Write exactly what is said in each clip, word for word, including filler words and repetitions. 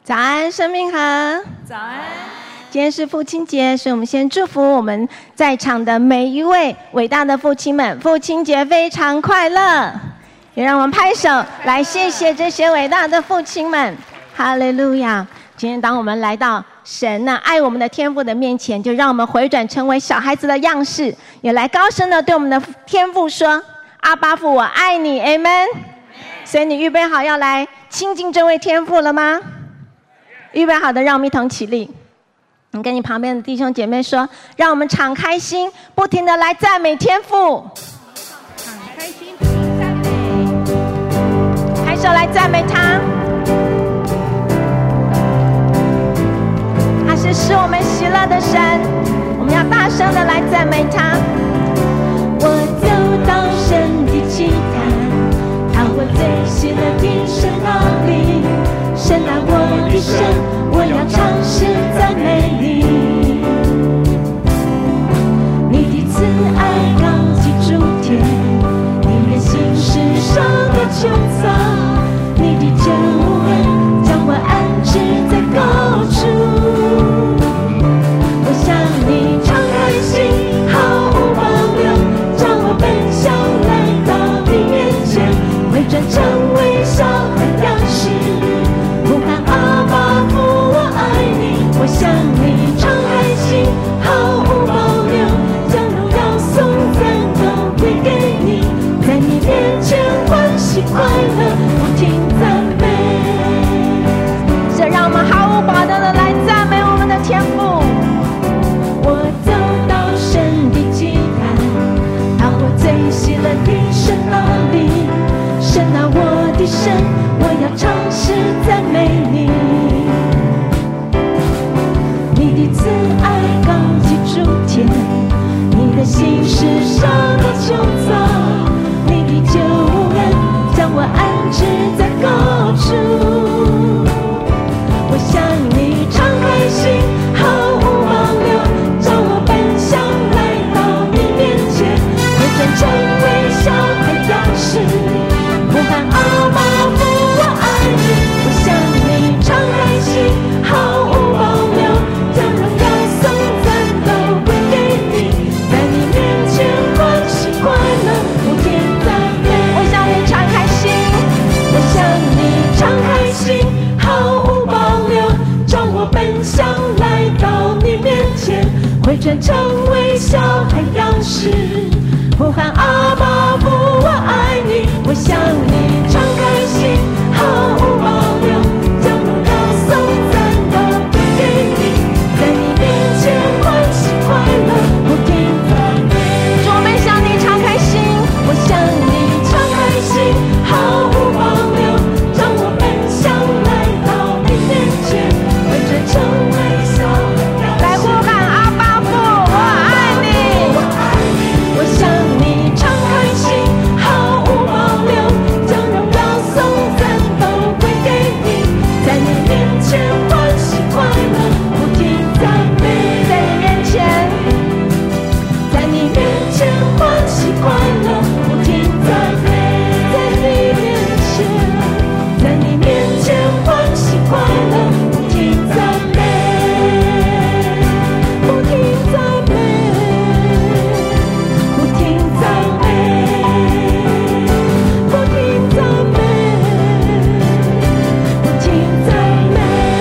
早安，生命河。 早安。 今天是父亲节，所以我们先祝福我们在场的每一位伟大的父亲们，父亲节非常快乐。也让我们拍手来谢谢这些伟大的父亲们。哈利路亚！今天当我们来到神呢、啊、爱我们的天父的面前，就让我们回转成为小孩子的样式，也来高声的对我们的天父说：阿爸父，我爱你 Amen。 所以你预备好要来亲近这位天父了吗？预备好的，让我们一同起立。你跟你旁边的弟兄姐妹说，让我们敞开心，不停的来赞美天父。 敞开心，赞美， 开手来赞美他。他是使我们喜乐的神，我们要大声的来赞美他。 我走到神的祭坛，他我最喜乐的神那里，神啊我的神，我要唱诗赞美你。你的慈爱高及诸天，你的心世上的穹苍，你的救恩将我安置在高处。我向你敞开心，毫无保留，将我奔向来到你面前，回转成微笑和样式，呼喊阿爸父我爱你。我向你敞开心，毫无保留，将荣耀颂赞都归给你，在你面前欢喜快乐，不停赞美。 这让我们毫无保留的来赞美我们的天父。 我走到神的祭坛，到我最喜乐的神那里，神啊我的神，我要唱诗赞美你。你的慈爱高及诸天，你的心世上的穹苍，你的救恩将我安置在高处。我向你敞开心，毫无保留，将我奔向来到你面前，回转成微笑和样式，呼喊阿爸父我爱你。我向你敞开心，毫无保留，将荣耀颂赞都归给你，在你面前欢喜快乐，不停赞美。 我向你敞开心， 我向你敞开心，毫无保留，将我奔向来到你面前，回转成微笑和样式，呼喊阿爸父我爱你。我向你敞开心，毫无保留，将荣耀颂赞都归给你，在你面前欢喜快乐，不停赞美。 主，我们向你敞开心。 我向你敞开心，毫无保留，将我奔向来到你面前，回转成微笑和样式， 来呼喊阿爸父我爱你。 我爱你。我向你敞开心，毫无保留，将荣耀颂赞都归给你，在你面前欢喜快乐，不停赞美。 在你面前， 在你面前欢喜快乐，不停赞美。在你面前，在你面前欢喜快乐，不停赞美，不停赞美，不停赞美，不停赞美，不停赞美。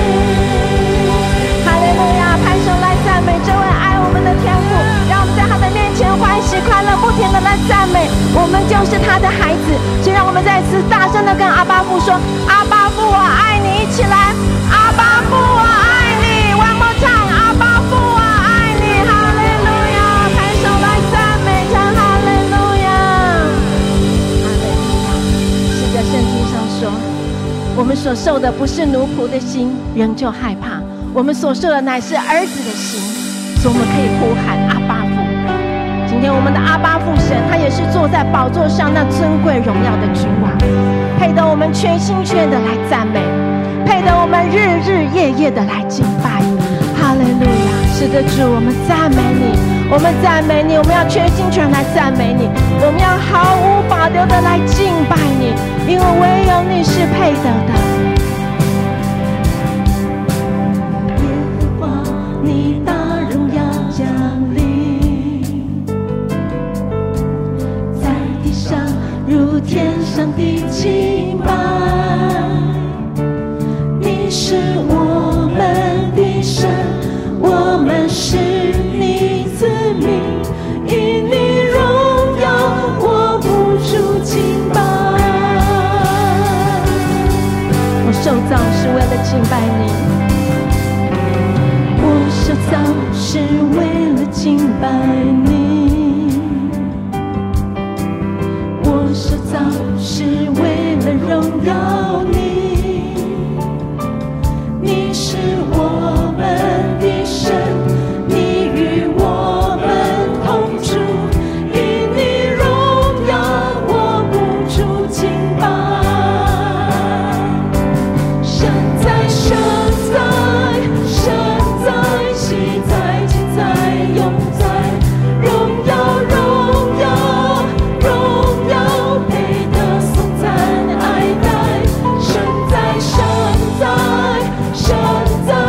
哈利路亚！拍手来赞美这位爱我们的天父，让我们在他的面前欢喜快乐，不停的来赞美。我们就是他的孩子，所以让我们再次大声的跟阿爸父说：阿爸父我爱你！一起来，阿爸父我爱你 ！One more time， 阿爸父我爱你！哈利路亚！拍手来赞美他，哈利路亚！哈利路亚！是的，圣经上说，我们所受的不是奴仆的心，仍旧害怕；我们所受的乃是儿子的心，所以我们可以呼喊阿爸父。今天我们的阿爸父神，他也是坐在宝座上那尊贵荣耀的君王，配得我们全心全的来赞美，配得我们日日夜夜的来敬拜。哈利路亚！是的，主，我们赞美你，我们赞美你，我们要全心全来赞美你，我们要毫无保留的来敬拜你，因为唯有你是配得的。 是我们的神，我们是你子民，因你荣耀我不住敬拜。 我受造是为了敬拜你， 我受造是为了敬拜你，我受造是为了荣耀你，你是我们的神，你与我们同住，因你荣耀我不住敬拜。神在，神在，神在，昔在，今在，永在，荣耀，荣耀，荣耀，配得颂赞爱戴。神在，神在，神在。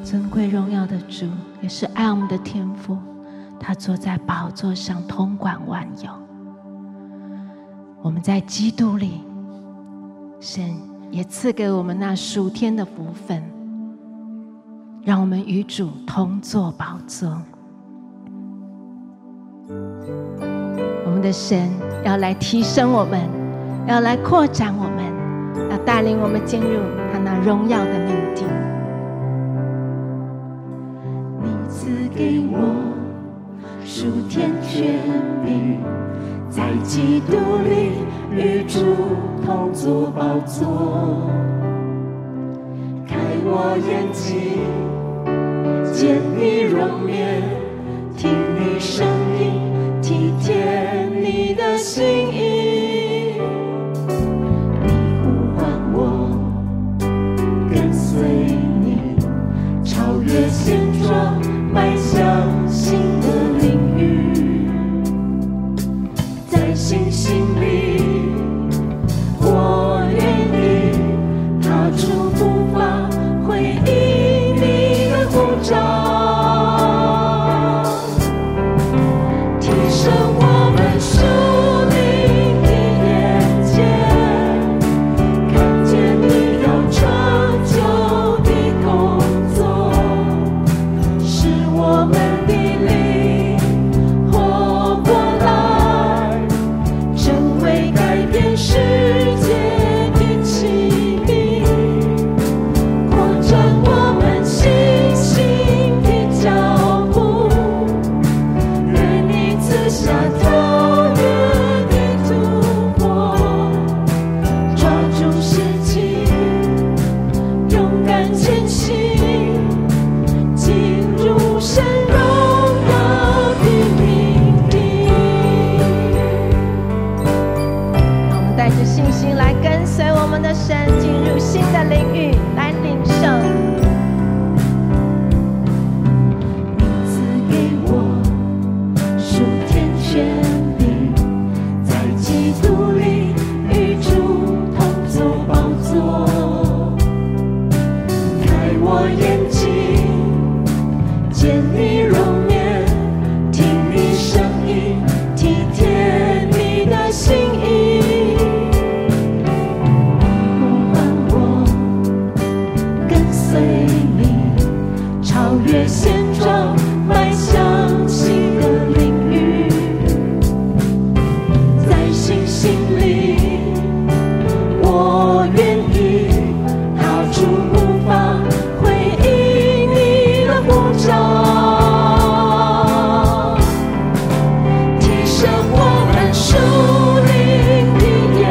尊贵荣耀的主，也是爱我们的天父，他坐在宝座上统管万有。我们在基督里，神也赐给我们那属天的福分，让我们与主同坐宝座。我们的神要来提升我们，要来扩展我们，要带领我们进入他那荣耀的命定。 你赐给我属天权柄，在基督里与主同坐宝座，开我眼睛，见你容颜，听你声音，体贴你的心意。你呼唤我，跟随你，超越现状，迈向新的领域。在信心里，我愿意踏出步伐，回应你的呼召。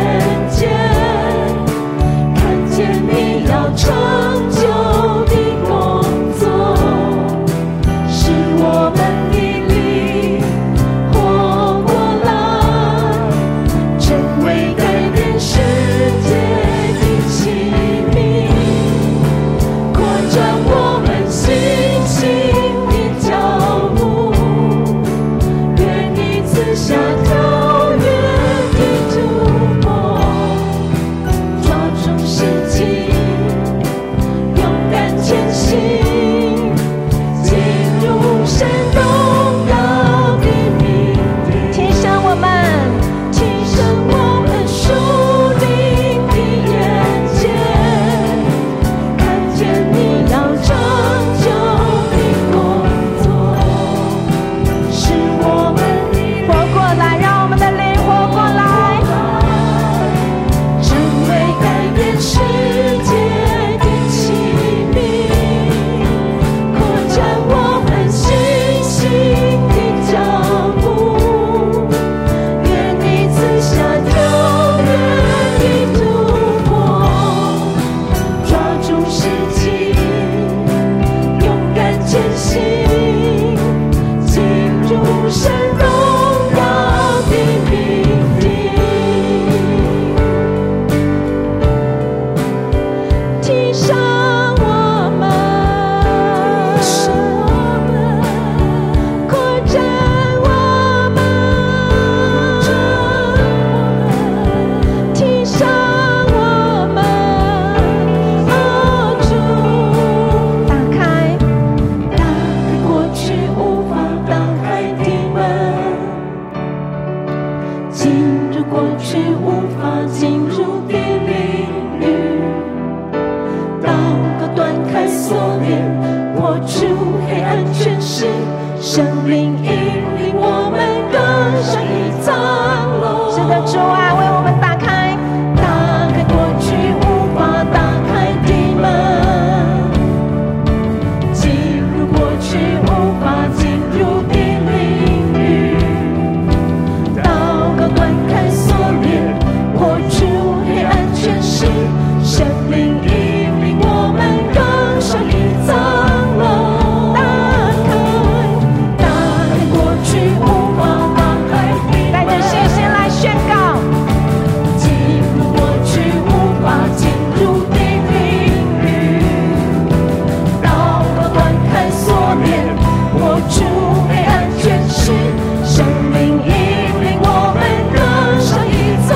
成就的工实，生命引领我们更上一层楼。 是的，主啊，为我们打开， 打开过去无法打开的门，进入过去无法进入的领域，祷告断开锁链，破除黑暗权势，生命引领我们更上一层楼。打开，打开过去无法打开的门， 带着信心来宣告， 进入过去无法进入的领域，祷告断开锁链，破除黑暗权势，生命引领我们更上一层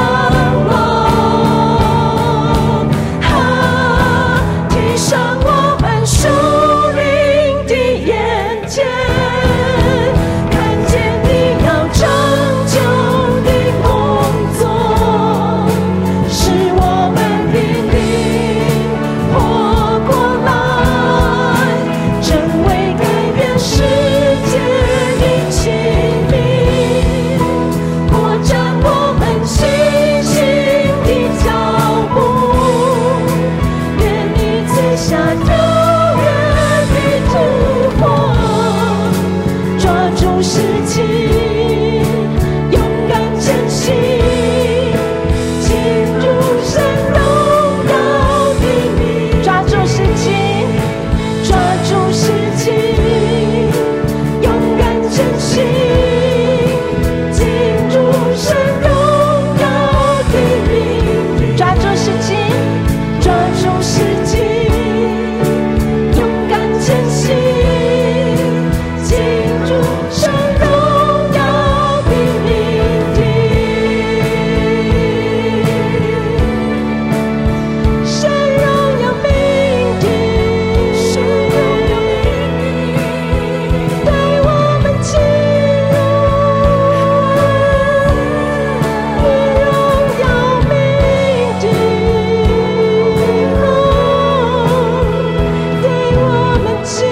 楼。啊，提升我们属灵的眼界，看见你要成就的工作，使我们的灵活过来，成为改变世界的器皿，扩展我们信心的脚步，愿你赐下跳跃的突破，抓住时机，勇敢前行，进入神荣耀的名， 抓住时机， 抓住时机，勇敢前行，进入神荣耀的名， 抓住时机， 抓住时机，勇敢前行，进入神荣耀的名地，神荣耀名地，神荣耀名地，带我们进入你荣耀名地，带我们进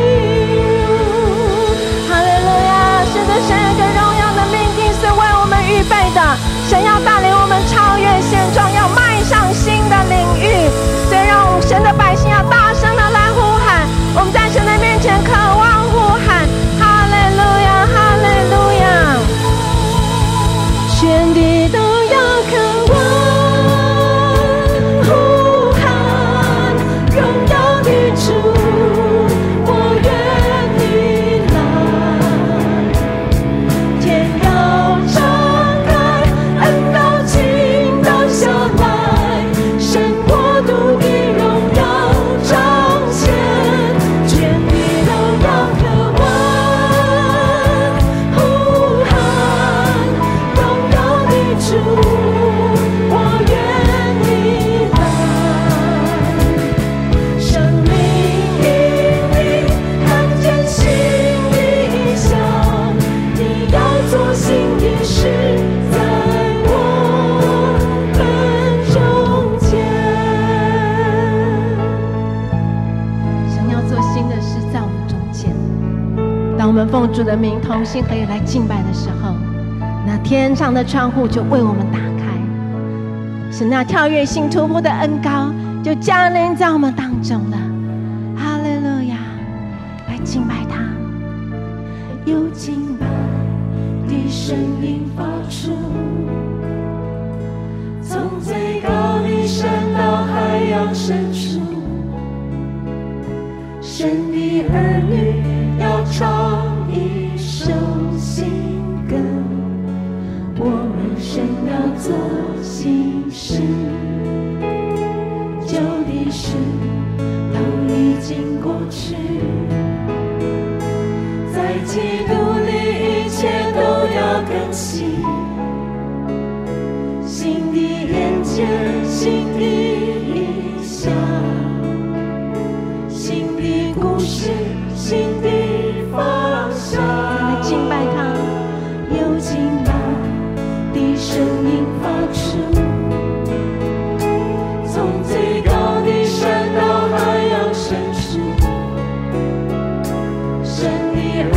入。 哈利路亚！是的，神有个荣耀的命定是为我们预备的，神要带领我们超越现状，要迈上新的领域。所以让我们神的百姓要大声的来呼喊，我们在神的面前渴望呼喊，哈利路亚，哈利路亚！ 全地都要渴望呼喊荣耀的主，我愿你来，天要敞开，恩膏倾倒下来，神国度的荣耀彰显，全地都要渴望呼喊荣耀的主，我愿你来，生命引领，看见新的意象，你要做新的事，在我们中间。 神要做新的事在我们中间。当我们奉主的名同心合意来敬拜的时候，那天上的窗户就为我们打开，神那跳跃性突破的恩膏就降临在我们当中了。哈利路亚！来敬拜他。 有敬拜的声音发出，从最高的山到海洋深处，神的儿女要唱一首新歌，我们神要做新事，旧的事都已经过去，在基督里一切都要更新，新的眼界，新的意象，新的故事，新的方向。 来敬拜他。 有敬拜的声音发出，从最高的山到海洋深处，神的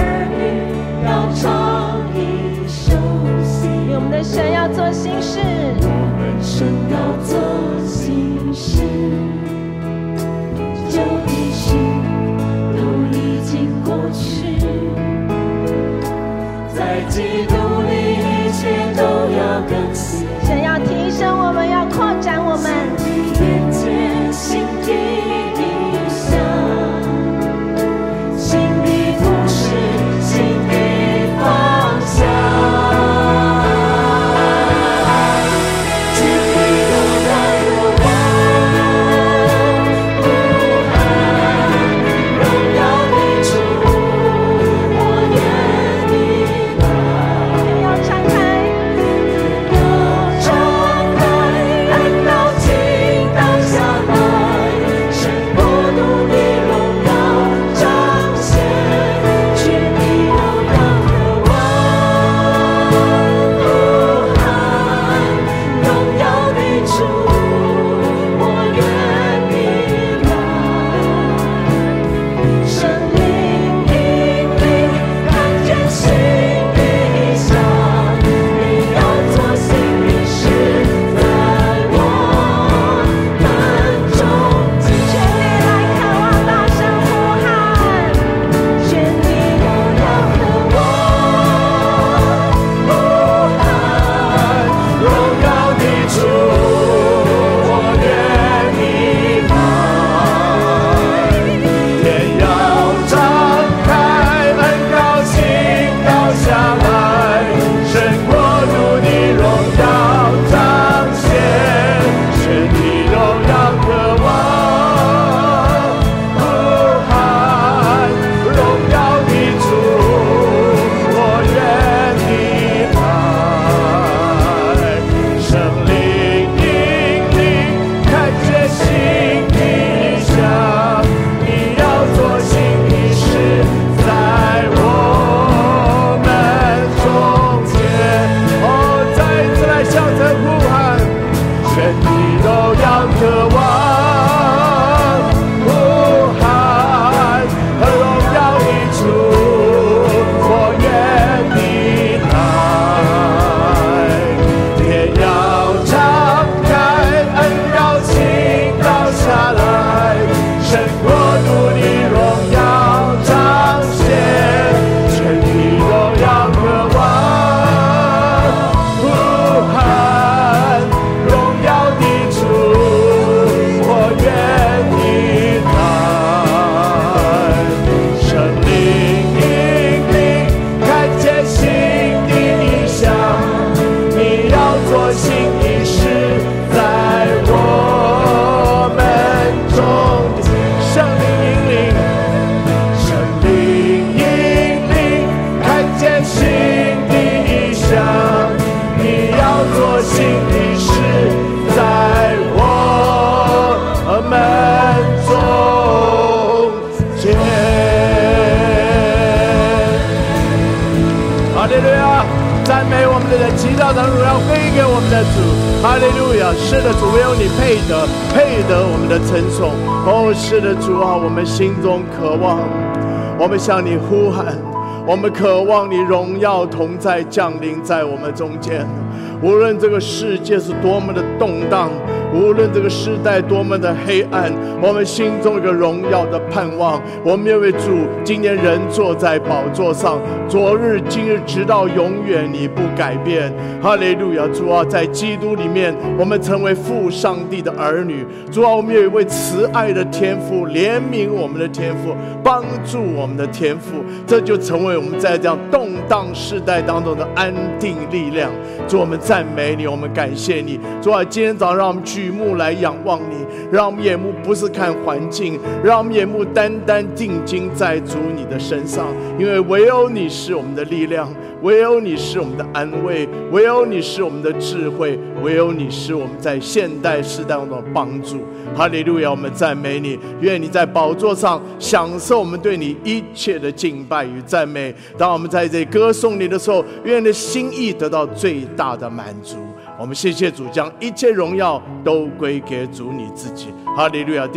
赞美我们的人，极大的荣耀归给我们的主。哈利路亚！是的，主，唯有你配得，配得我们的称颂。哦，是的，主啊，我们心中渴望，我们向你呼喊，我们渴望你荣耀同在降临在我们中间。无论这个世界是多么的动荡，无论这个时代多么的黑暗，我们心中有个荣耀的盼望。我们有位主，今年人坐在宝座上，昨日今日直到永远，你不改变。哈利路亚！主啊，在基督里面，我们成为父上帝的儿女。主啊，我们有一位慈爱的天父，怜悯我们的天父，帮助我们的天父，这就成为我们在这样动荡世代当中的安定力量。主，我们赞美你，我们感谢你。主啊，今天早上让我们举目来仰望你，让我们眼目不是看环境，让我们眼目单单定睛在主你的身上，因为唯有你是我们的力量，唯有你是我们的安慰，唯有你是我们的智慧，唯有你是我们在现代世代中的帮助。哈利路亚！我们赞美你，愿你在宝座上享受我们对你一切的敬拜与赞美。当我们在这里歌颂你的时候，愿你的心意得到最大的满足。我们谢谢主，将一切荣耀都归给主你自己。哈利路亚！